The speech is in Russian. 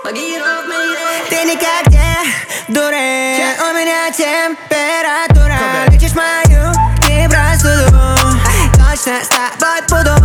Ты не как те дуры, у меня температура. Лечишь мою непростуду, точно с тобой буду.